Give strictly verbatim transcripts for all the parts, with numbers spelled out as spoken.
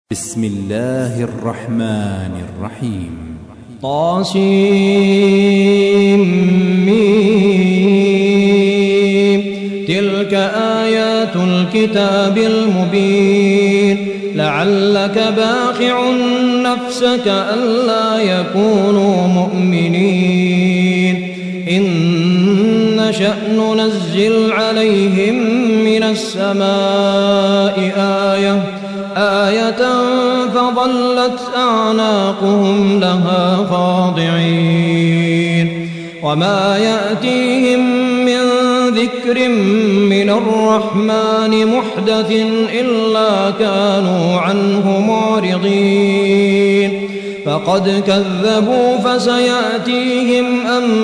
بسم الله الرحمن الرحيم. طاسيم. تلك آيات الكتاب المبين. لعلك باخع نفسك ألا يكونوا مؤمنين. إن نشأ ننزل عليهم من السماء آية آية فظلت أعناقهم لها خاضعين. وما يأتيهم من ذكر من الرحمن محدث إلا كانوا عنه معرضين. فقد كذبوا فسيأتيهم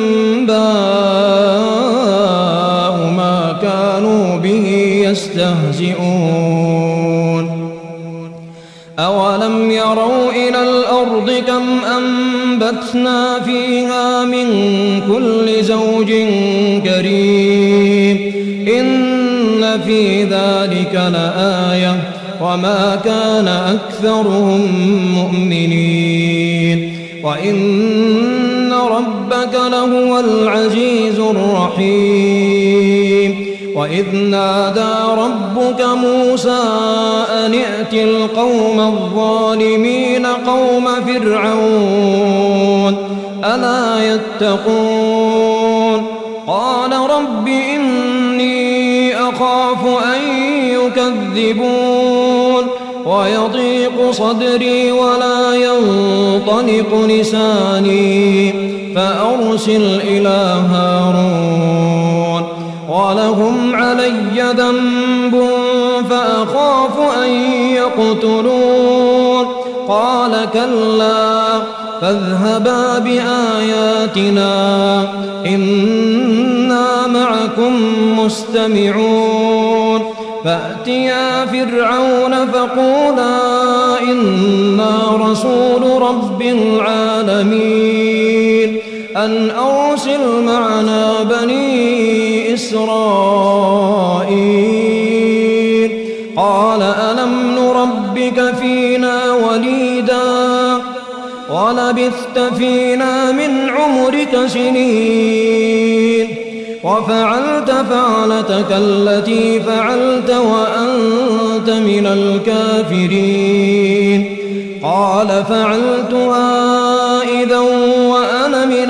أنباء ما كانوا به يستهزئون. أولم يروا إلى الأرض كم أنبتنا فيها من كل زوج كريم. إن في ذلك لآية وما كان أكثرهم مؤمنين. وإن ربك لهو العزيز الرحيم. وإذ نادى ربك موسى أن ائت القوم الظالمين قوم فرعون ألا يتقون. قال رب إني أخاف أن يكذبون ويضيق صدري ولا ينطلق لساني فأرسل إلى هارون ولهم علي ذنب فأخاف أن يقتلون. قال كلا فاذهبا بآياتنا إنا معكم مستمعون. فأتيا فرعون فقولا إنا رسول رب العالمين أن أرسل معنا بني إسرائيل. قال ألم نربك فينا وليدا ولبثت فينا من عمرك سنين وفعلت فعلتك التي فعلت وأنت من الكافرين. قال فعلتها إذا وأنا من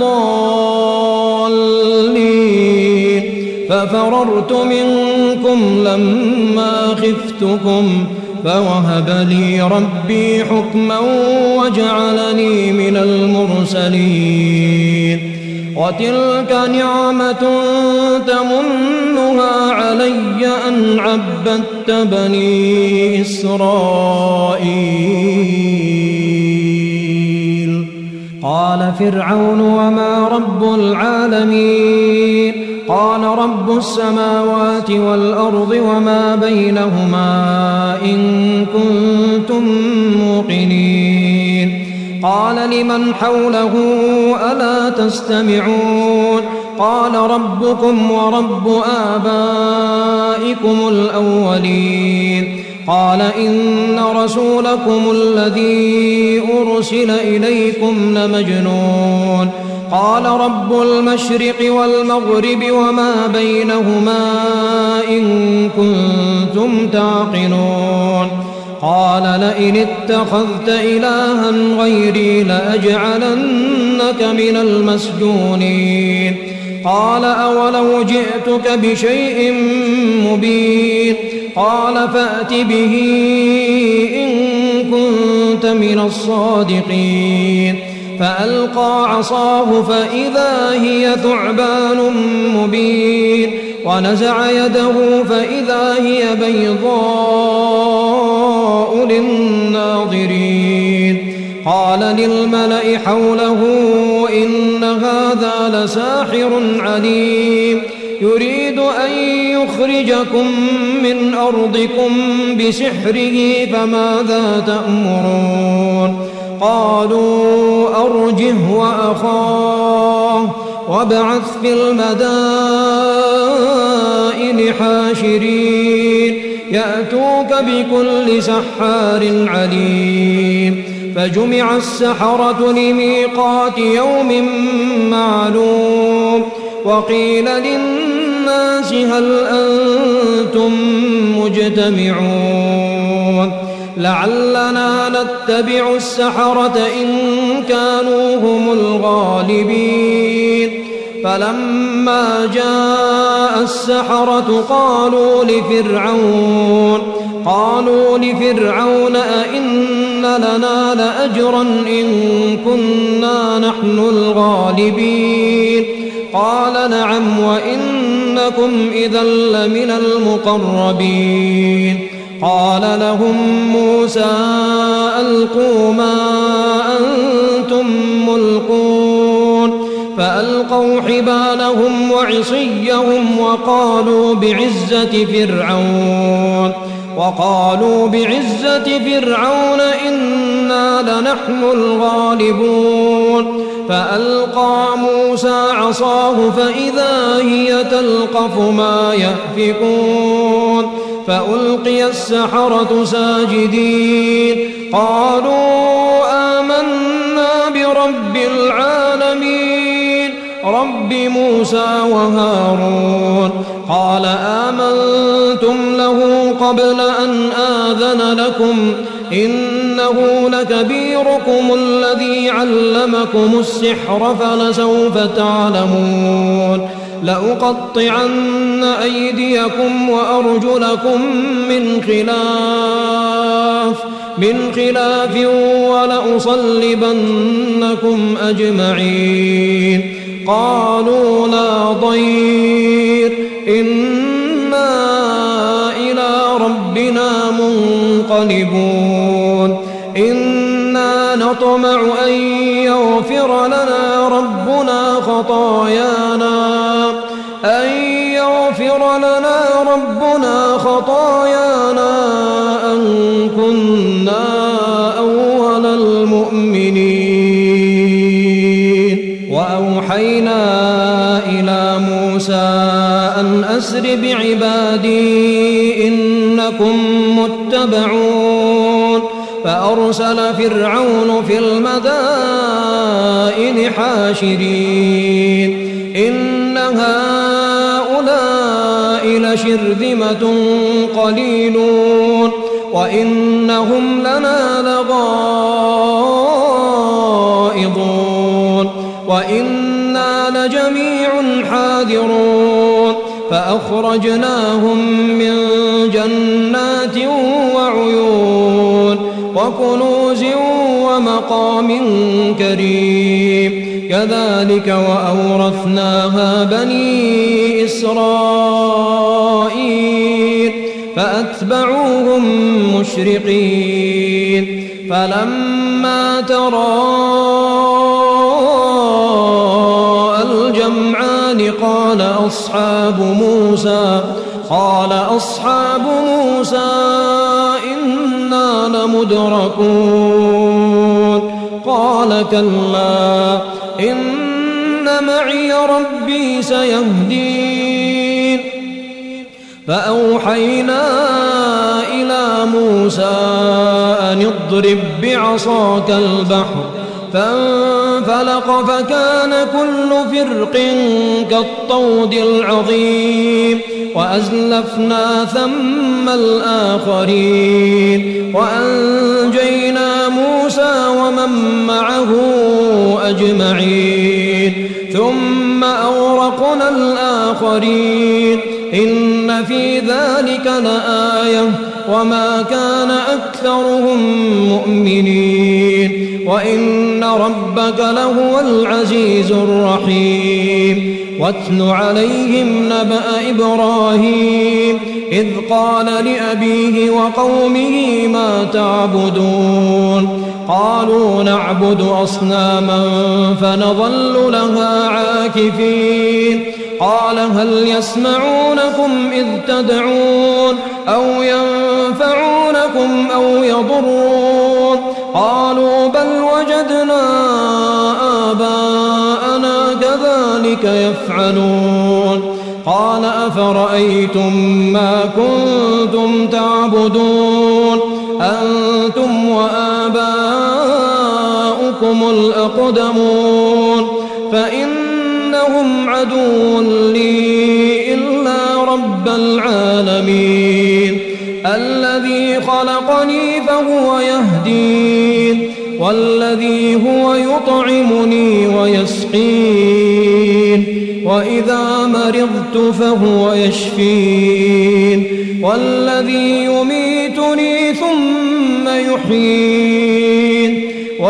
الضالين ففررت منكم لما خفتكم فوهب لي ربي حكما وجعلني من المرسلين. وتلك نعمة تمنها علي أن عبدت بني إسرائيل. قال فرعون وما رب العالمين. قال رب السماوات والأرض وما بينهما إن كنتم موقنين. قال لمن حوله ألا تستمعون. قال ربكم ورب آبائكم الأولين. قال إن رسولكم الذي أرسل إليكم لمجنون. قال رب المشرق والمغرب وما بينهما إن كنتم تعقلون. قال لئن اتخذت إلها غيري لأجعلنك من المسجونين. قال أولو جئتك بشيء مبين. قال فأت به إن كنت من الصادقين. فألقى عصاه فإذا هي ثعبان مبين. ونزع يده فإذا هي بيضاء للناظرين. قال للملأ حوله إن هذا لساحر عليم يريد أن يخرجكم من أرضكم بسحره فماذا تأمرون. قالوا أرجه وأخاه وابعث في المدائن حاشرين يأتوك بكل سحار عليم فجمع السحرة لميقات يوم معلوم وقيل للناس هل أنتم مجتمعون لعلنا نتبع السحرة إن كانوا هم الغالبين فلما جاء السحرة قالوا لفرعون قالوا لفرعون أئن لنا لأجرا إن كنا نحن الغالبين قال نعم وإنكم إذا لمن المقربين قال لهم موسى ألقوا ما أنتم ملقون فألقوا حبالهم وعصيهم وقالوا بعزة فرعون وقالوا بعزة فرعون إنا لنحن الغالبون فألقى موسى عصاه فإذا هي تلقف ما يأفكون فألقي السحرة ساجدين قالوا آمنا برب العالمين رب موسى وهارون قال آمنتم له قبل أن آذن لكم إنه لكبيركم الذي علمكم السحر فلسوف تعلمون لأقطعن أيديكم وأرجلكم من خلاف من خلاف ولأصلبنكم أجمعين قالوا لا ضير إنا إلى ربنا منقلبون إنا نطمع أن يغفر لنا ربنا خطايانا أن يغفر لنا ربنا خطايانا أن كنا أول المؤمنين وأوحينا إلى موسى أن أسر بعبادي إنكم متبعون فأرسل فرعون في المدائن حاشرين إن هؤلاء لشرذمة قليلون وإنهم لنا لغائظون وإنا لجميع حاذرون فأخرجناهم من جنات وعيون وكنوز ومقام كريم كذلك وأورثناها بني إسرائيل فأتبعوهم مشرقين فلما تراءى الجمعان قال أصحاب موسى قال أصحاب موسى إنا لمدركون قال كلا إن معي ربي سيهدين فأوحينا إلى موسى أن اضرب بعصاك البحر فانفلق فكان كل فرق كالطود العظيم وأزلفنا ثم الآخرين وأنجينا موسى ومن معه أجمعين ثم أورقنا الآخرين إن في ذلك لآية وما كان أكثرهم مؤمنين وإن ربك لهو العزيز الرحيم واتل عليهم نبأ إبراهيم إذ قال لأبيه وقومه ما تعبدون قالوا نعبد أصناما فنظل لها عاكفين قال هل يسمعونكم إذ تدعون أو ينفعونكم أو يضرون قالوا بل وجدنا آباءنا كذلك يفعلون قال أفرأيتم ما كنتم تعبدون أنتم وآباؤكم الأقدمون فإنهم عدو لي إلا رب العالمين الذي خلقني فهو يهدين والذي هو يطعمني ويسقين وإذا مرضت فهو يشفين والذي يميتني ثم يحيين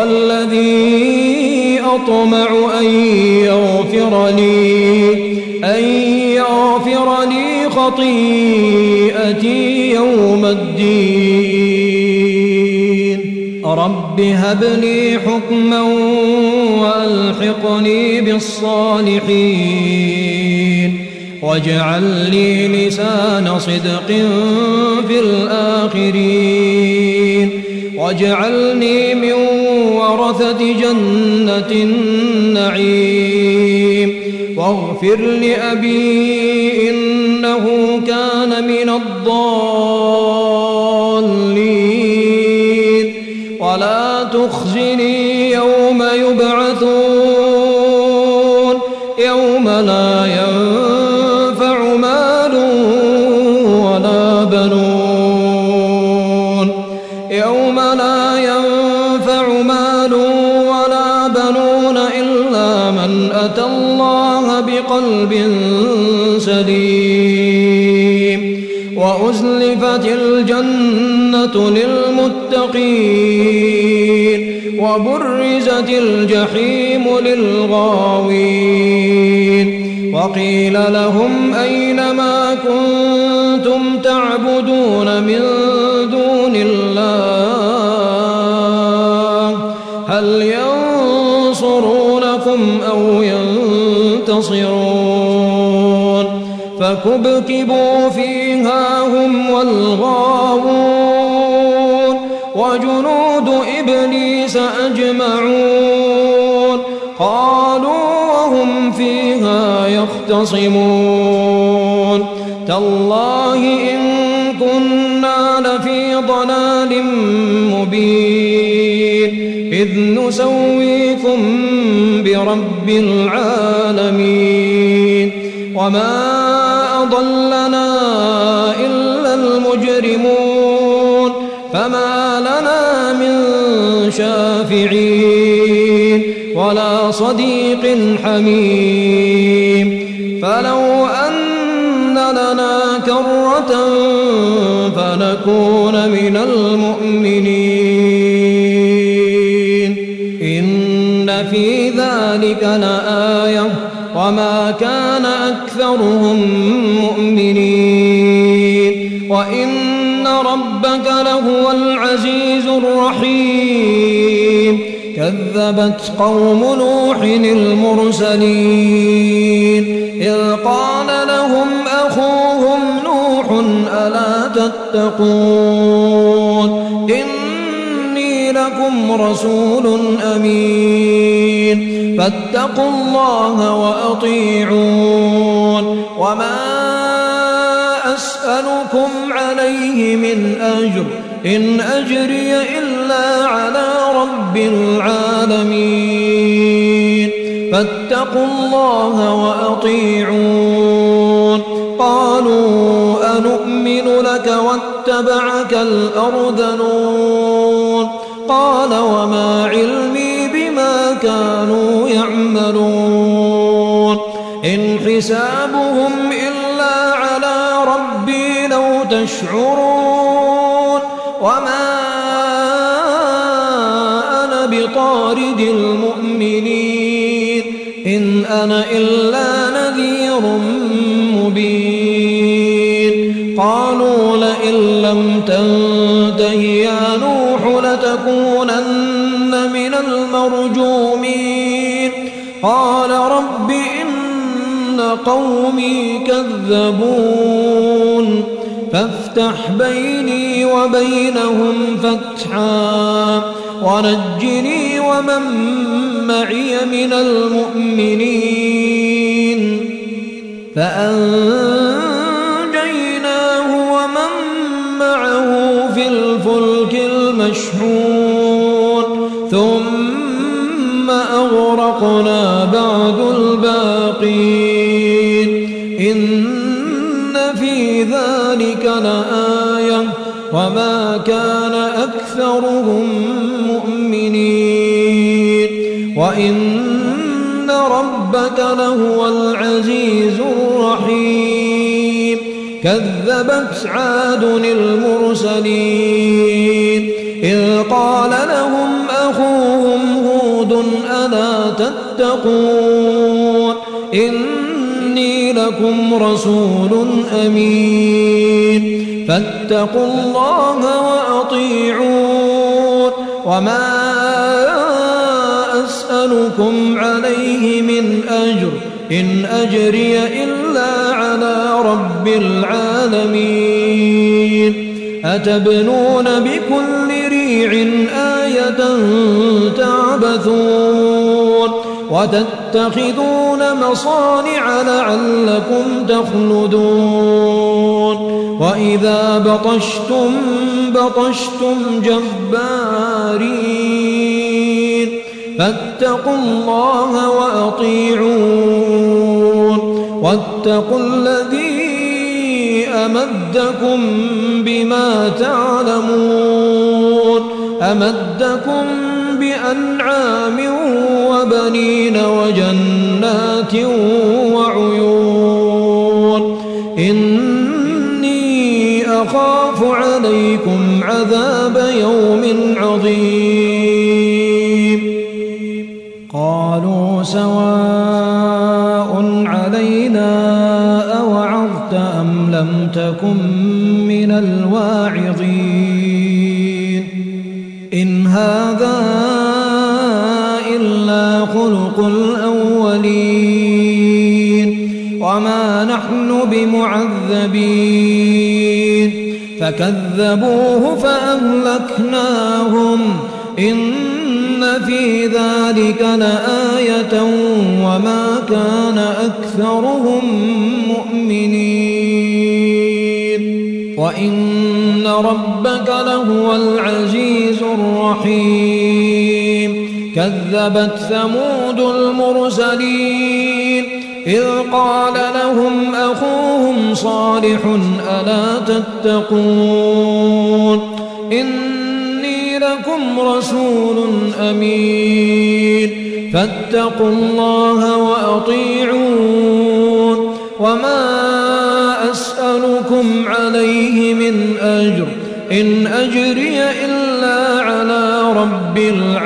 والذي أطمع أن يغفر لي أن يغفر لي خطيئتي يوم الدين رب هب لي حكما وألحقني بالصالحين واجعل لي لسان صدق في الآخرين واجعلني من ورثة جنة النعيم واغفر لأبي إنه كان من الضالين ولا تخزني يوم يبعثون يوم لا ينفع مال ولا بنون يوم لا ينفع مال ولا بنون إلا من أتى الله بقلب سليم وأزلفت الجنة للمتقين وبرزت الجحيم للغاوين وقيل لهم أين ما كنتم تعبدون من دون الله هل ينصرونكم أو ينتصرون فكبكبوا فيها هم والغاوون وجنود إبليس أجمعون قالوا وهم فيها يختصمون تالله إن كنا لفي ضلال مبين إذ نسويكم برب العالمين وما أضلنا إلا المجرمون فما لنا من شافعين ولا صديق حميم فلو أن لنا كرة فنكون من المؤمنين إن في ذلك لآية وما كان أكثرهم مؤمنين وإن ربك لهو العزيز الرحيم كذبت قوم نوح المرسلين إذ قال لهم أخوهم نوح ألا تتقون إني لكم رسول أمين فاتقوا الله وأطيعون وما أسألكم عليه من أجر إن أجري إلا على رب العالمين فاتقوا الله وأطيعون قالوا أنؤمن لك واتبعك الأرذلون قال وما علمي بما كانوا يعملون إن حسابهم إلا على ربي لو تشعرون وما أنا بطارد المؤمنين إن أنا إلا نذير مبين قالوا لئن لم تنته يا نوح لتكونن من المرجومين قال رب إن قومي كذبون فافتح بيني وبينهم فتحا ونجني ومن معي من المؤمنين فأنجيناه ومن معه في الفلك المشحون ثم أغرقنا بعد الباقين إن في ذلك لآية وما كان أكثرهم مؤمنين وإن ربك لهو العزيز الرحيم كذبت عاد المرسلين إذ قال لهم أخوهم هود ألا تتقون إني لكم رسول أمين فاتقوا الله وأطيعون وما أسألكم عليه من أجر إن أجري إلا على رب العالمين أتبنون بكل ريع آية تعبثون وتتخذون مصانع لعلكم تخلدون وإذا بطشتم بطشتم جبارين فاتقوا الله وأطيعون واتقوا الذي أمدكم بما تعلمون أمدكم بأنعام وبنين وجنات وعيون إني أخاف عليكم عذاب يوم عظيم قالوا سواء علينا أوعظت أم لم تكن من الواعظين إن هذا إلا خلق الأولين وما نحن بمعذبين فكذبوه فأهلكناهم إن في ذلك لآية وما كان أكثرهم مؤمنين وإن ربك لهو العزيز الرحيم كذبت ثمود المرسلين إذ قال لهم أخوهم صالح ألا تتقون إني لكم رسول أمين فاتقوا الله وأطيعون وما أسألكم عليه من أجر إن أجري إلا على رب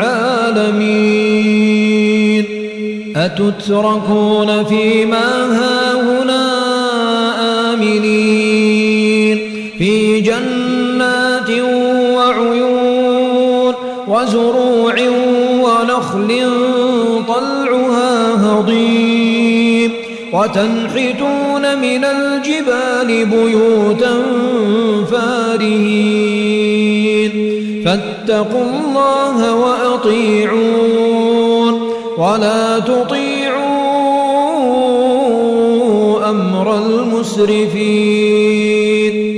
العالمين أتتركون فيما هاهنا آمنين في جنات وعيون وزروع ونخل طلعها هضيم وتنحتون من الجبال بيوتا فارهين فاتقوا الله وأطيعون ولا تطيعوا أمر المسرفين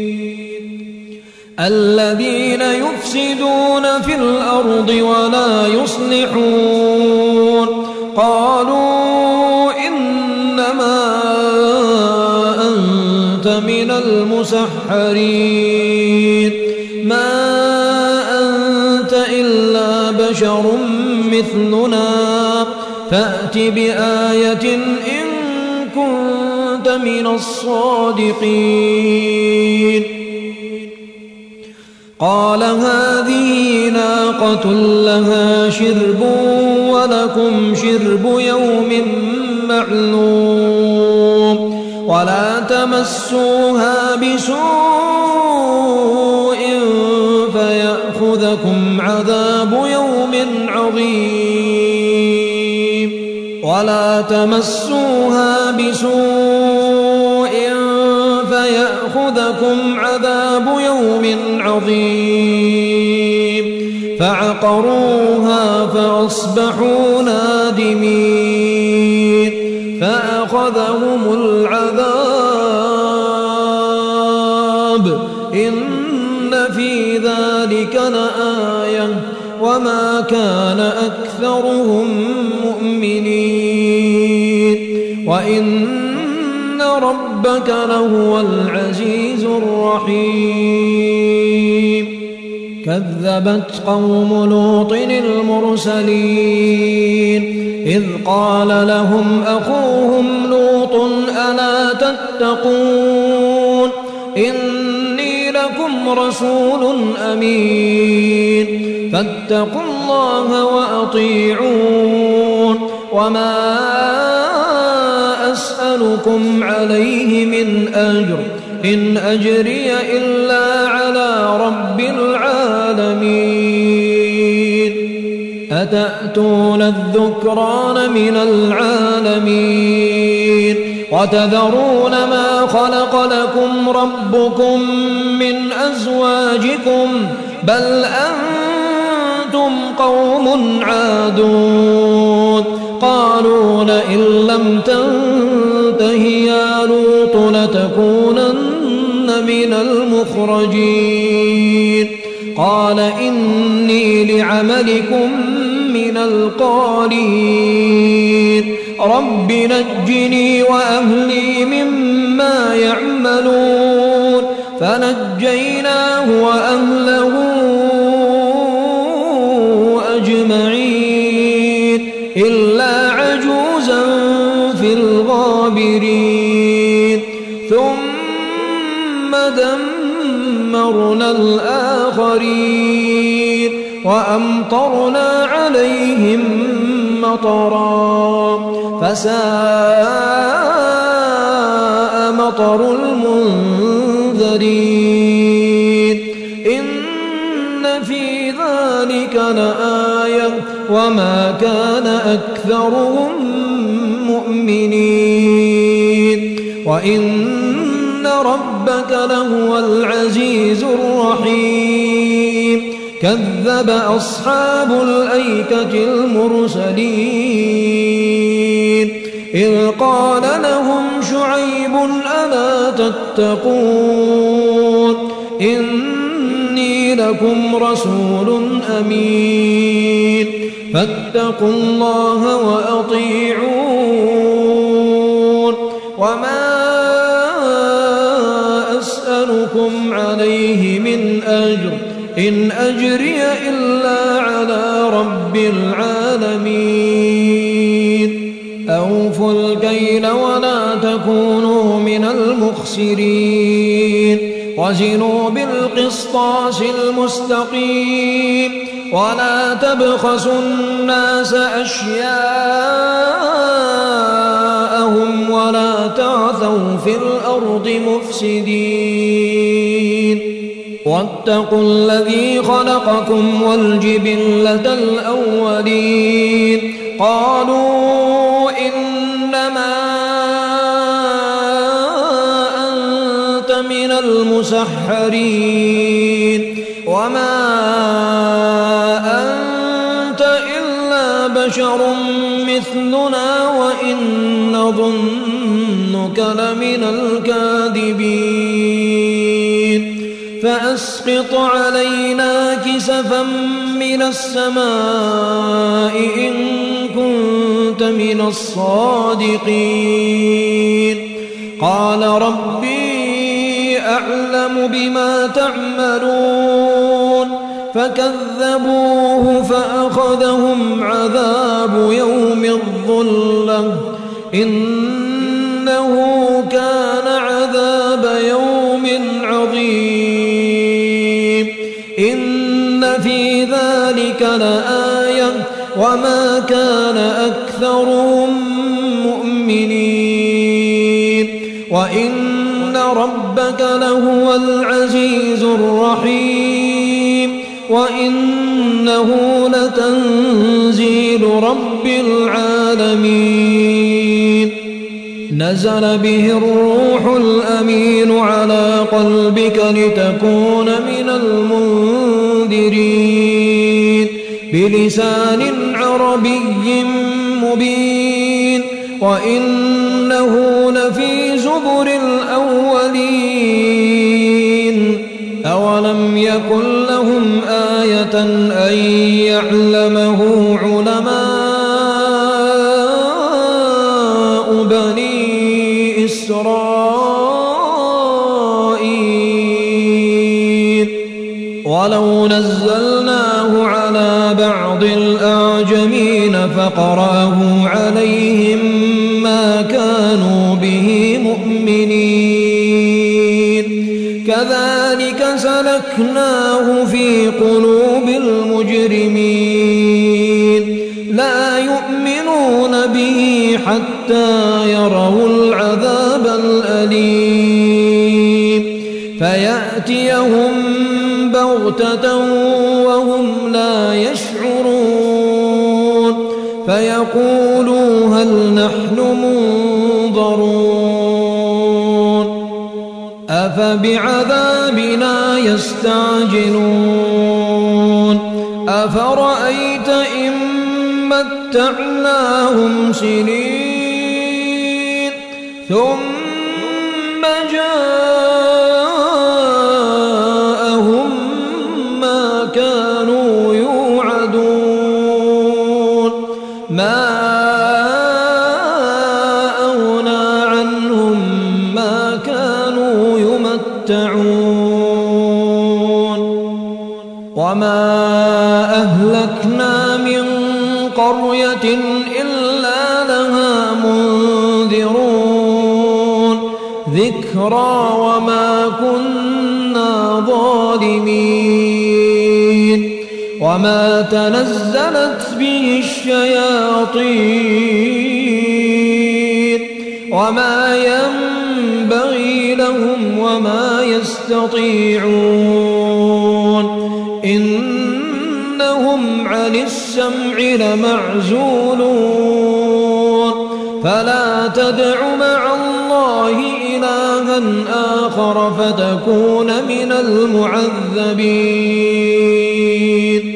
الذين يفسدون في الأرض ولا يصلحون قالوا إنما أنت من المسحرين ما أنت إلا بشر مثلنا فأت بآية إن كنت من الصادقين قال هذه ناقة لها شرب ولكم شرب يوم معلوم ولا تمسوها بسوء فيأخذكم عذاب يوم عظيم ولا تمسوها بسوء فيأخذكم عذاب يوم عظيم فعقروها فأصبحوا نادمين فأخذوا فأخذهم العذاب إن في ذلك لآية وما كان أكثرهم مؤمنين وإن ربك لهو العزيز الرحيم كذبت قوم لوط المرسلين إذ قال لهم أخوهم لوط ألا تتقون إني لكم رسول أمين فاتقوا الله وأطيعون وما أسألكم عليه من أجر إن أجري إلا على رب العالمين أتأتون الذكران من العالمين وتذرون ما خلق لكم ربكم من أزواجكم بل أنتم قوم عادون قالوا لئن لم تنته يا لوط لتكونن من المخرجين قال إني لعملكم من القالين رب نجني وأهلي مما يعملون فنجيناه وأهله أجمعين إلا عجوزا في الغابرين ثم دمرنا الآخرين وأمطرنا عليهم مطرا فساء مطر المنذرين إن في ذلك لآية وما كان أكثرهم مؤمنين وإن ربك لهو العزيز الرحيم كذب أصحاب الأيكة المرسلين إذ قال لهم شعيب ألا تتقون إني لكم رسول أمين فاتقوا الله وأطيعون وما أسألكم عليه من أجر إن أجري إلا على رب العالمين أوفوا الكيل ولا تكونوا من المخسرين وزنوا بالقسطاس المستقيم ولا تبخسوا الناس أشياءهم ولا تعثوا في الأرض مفسدين واتقوا الذي خلقكم والجبلة الأولين قالوا إنما أنت من المسحرين وما أنت إلا بشر مثلنا وإن نظنك لمن الكاذبين فأسقط علينا كسفا من السماء إن كنت من الصادقين قال ربي أعلم بما تعملون فكذبوه فأخذهم عذاب يوم الظلة إنه كان عذاب يوم عظيم إن في ذلك لآية وما كان أكثرهم مؤمنين وإن ربك لهو العزيز الرحيم وإنه لتنزيل رب العالمين نزل به الروح الأمين على قلبك لتكون من المنذرين بلسان عربي مبين وإن إنه لفي زبر الأولين أولم يكن لهم آية أن يعلمه علماء بني إسرائيل ولو نزلناه على بعض الأعجمين فقرأه عليهم ما كانوا به مؤمنين كذلك سلكناه في قلوب المجرمين لا يؤمنون به حتى يروا العذاب الأليم فيأتيهم بغتة وهم لا يشعرون فيقولوا هل نحن منظرون أفبعذابنا يستعجلون أفرأيت إن متعناهم سنين ثم جاءهم ما كانوا يوعدون ما أغنى عنهم ما كانوا يمتعون وما أهلكنا من قرية إلا لها منذرون ذكرى وما كنا ظالمين وما تنزلت به الشياطين وما ينبغي لهم وما يستطيعون إنهم عن السمع لمعزولون فلا تدع مع الله إلها آخر فتكون من المعذبين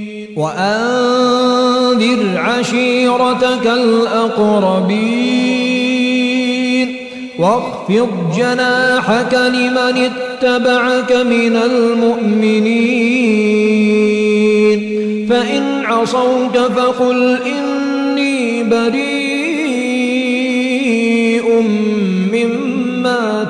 وأنذر عشيرتك الأقربين واخفض جناحك لمن اتبعك من المؤمنين فإن عصوك فقل إني بريء مما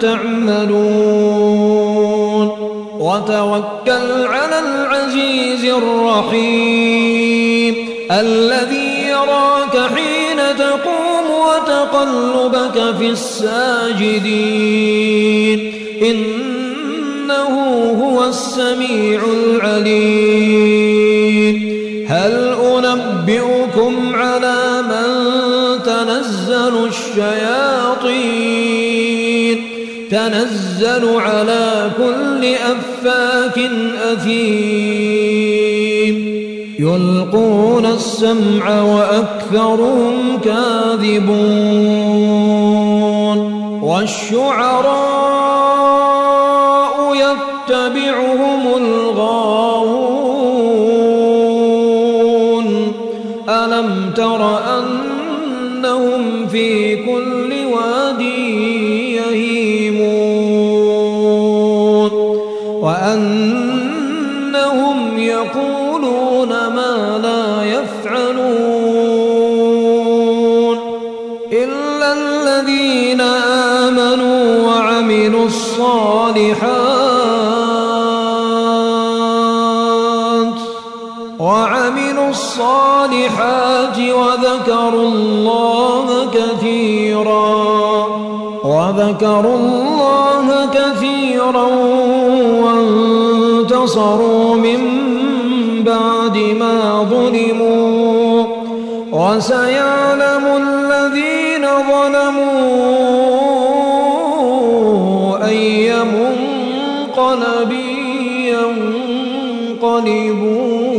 تعملون وتوكل على العزيز الرحيم الذي يراك حين تقوم وتقلبك في الساجدين إنه هو السميع العليم هل أنبئكم على من تنزل الشياطين تنزل على كل أفاك أثيم يلقون السمع وأكثرهم كاذبون والشعراء يتبعهم الغاوون ألم تر أنهم في كل واد يهيمون وأنهم يقولون ما لا يفعلون إلا الذين آمنوا وعملوا الصالحات وعملوا الصالحات وذكروا الله كثيرا وذكروا الله كثيرا وانتصروا من بعد ما ظلموا وسيعلم الذين ظلموا أي منقلب ينقلبون